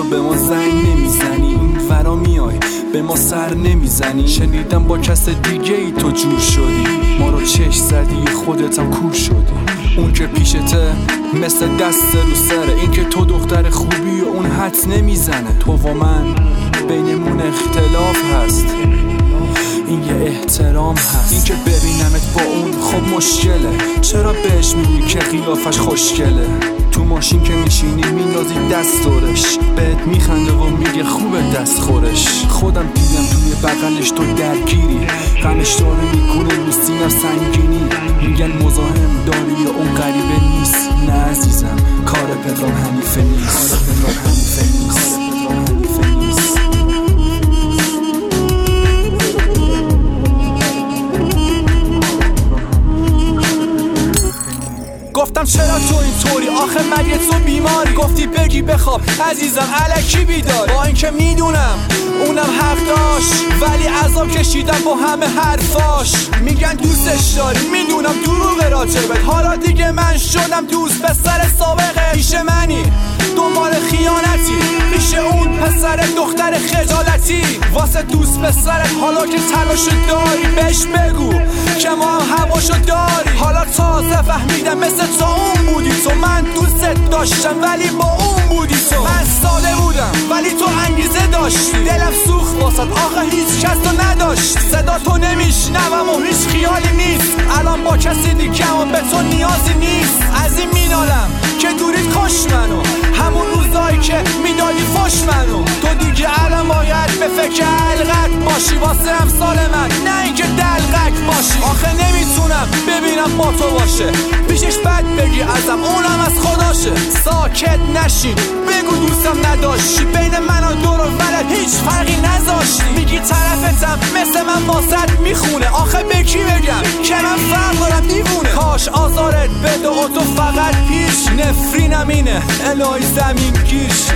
به ما زنگ نمیزنی، این ورا میای به ما سر نمیزنی. شنیدم با کس دیگه ای تو جور شدی، ما رو چش زدی خودتم کور شدی. اون که پیشته مثل دست رو سره، این که تو دختر خوبی و اون حد نمیزنه. تو و من بینمون اختلاف هست، این یه احترام هست. این که ببینمت با اون خب مشکله، چرا بهش میگی که قیافش خوشگله؟ تو ماشین که میشینی میندازی دست دورش، بهت میخنده و میگه خوبه دست خورش. خودم دیدم توی بغلش تو درگیری، غمش داره میکنه رو سینه سنگینی. میگن مزاحم داری یا اون غریبه نیست. نه عزیزم کار پدرام حنیفه نیست، کار پدرام حنیفه نیست. گفتم چرا تو اینطوری؟ آخه مگه تو بیماری؟ گفتی بگی بخواب عزیزم الکی بیداری. با اینکه میدونم اونم حق داشت، ولی عذاب کشیدم با همه حرفاش. میگن دوستش داری، میدونم دروغ راجبت. حالا دیگه من شدم دوست پسر سابقه. پیش منی دنبال خیانتی، پیش اون پسر دختر خجالتی. واسه دوست پسرت حالا که تلاشو داری بهش بگو که ما هم هواشو داری. حالا تازه فهمیدم مثل تو اون بودی تو. من دوست داشتم ولی با اون بودی تو. من ساده بودم ولی تو انگیزه داشتی. دلم سوخت واسط آخه هیچ کس تو نداشت. صدا تو نمیشنوم و هیچ خیالی نیست. الان با کسی دیگه و به تو نیازی نیست. از این مینالم که دوریت کش منو، همون روزایی که میدادی فش منو. تو دیگه الان باید به فکر علقت باشی واسه امثال من، نه اینکه دلقک باشی. آخه نمیتونم ببینم با تو باشه، پیشش بد بگی ازم اونم از خداشه. ساکت نشین بگو دوستم نداشتی، بین من و دور و ولد هیچ فرقی نذاشتی. میگی طرفتم مثل من واسط میخونه، آخه به کی بگم که من فرق دارم دیوونه. کاش آزارت بده و تو فقط پیش، نفرینم اینه الهی زمین گیرش.